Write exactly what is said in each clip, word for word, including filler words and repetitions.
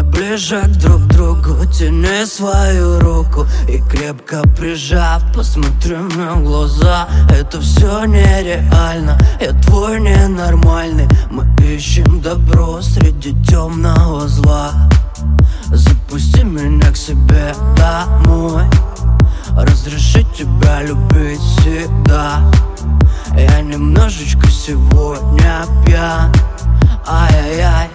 ближе друг к другу, тяни свою руку и крепко прижав, посмотри мне в глаза. Это все нереально, я твой ненормальный. Мы ищем добро среди темного зла. Запусти меня к себе домой, разреши тебя любить всегда. Я немножечко сегодня пьян, ай-яй-яй.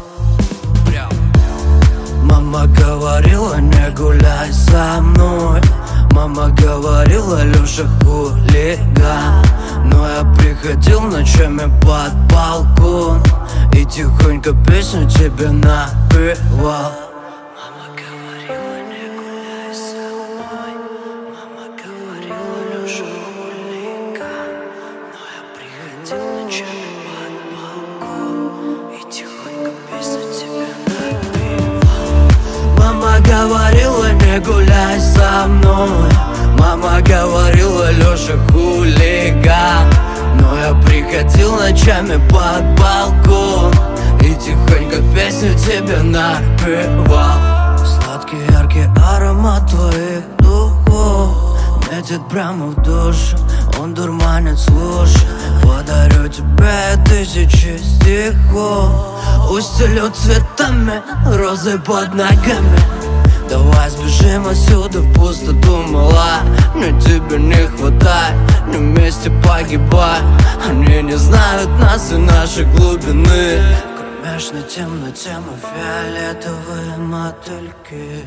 Мама говорила, не гуляй со мной. Мама говорила, Лёша хулиган. Но я приходил ночами под балкон и тихонько песню тебе напевал. Мама говорила, не гуляй со мной. Мама говорила, Лёша хулиган. Но я приходил ночами под балкон и тихонько песню тебе напевал. Мама говорила, не гуляй со мной. Мама говорила, Лёша хулиган. Но я приходил ночами под балкон и тихонько песню тебе напевал. Сладкий яркий аромат твоих духов метит прямо в душу, он дурманит, слушай. Подарю тебе тысячи стихов, устелю цветами розы под ногами. Давай сбежим отсюда в пустоту, мала. Мне тебя не хватает, не вместе погибаем. Они не знают нас и нашей глубины. В кромешной темноте мы фиолетовые мотыльки.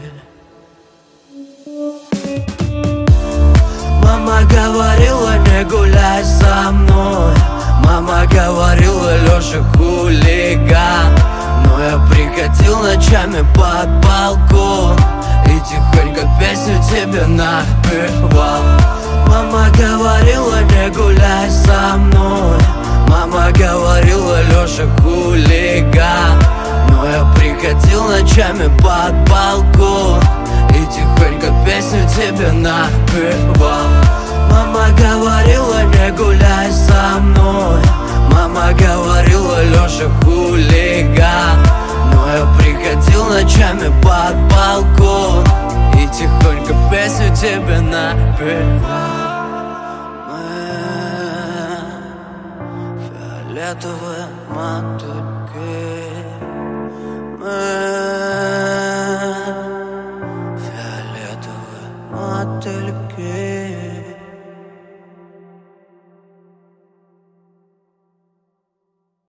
Мама говорила, не гуляй со мной. Мама говорила, Лёша хулиган. Но я приходил ночами под балкон и тихонько песню тебе напевал. Мама говорила, не гуляй со мной. Мама говорила, Лёша хулиган. Но я приходил ночами под балкон и тихонько песню тебе напевал. Мама говорила, не гуляй со мной. Мама говорила, Лёша хулиган. Но я приходил ночами под балкон и тихонько песню тебе напевал. Мы фиолетовые мотыльки. Мы фиолетовые мотыльки.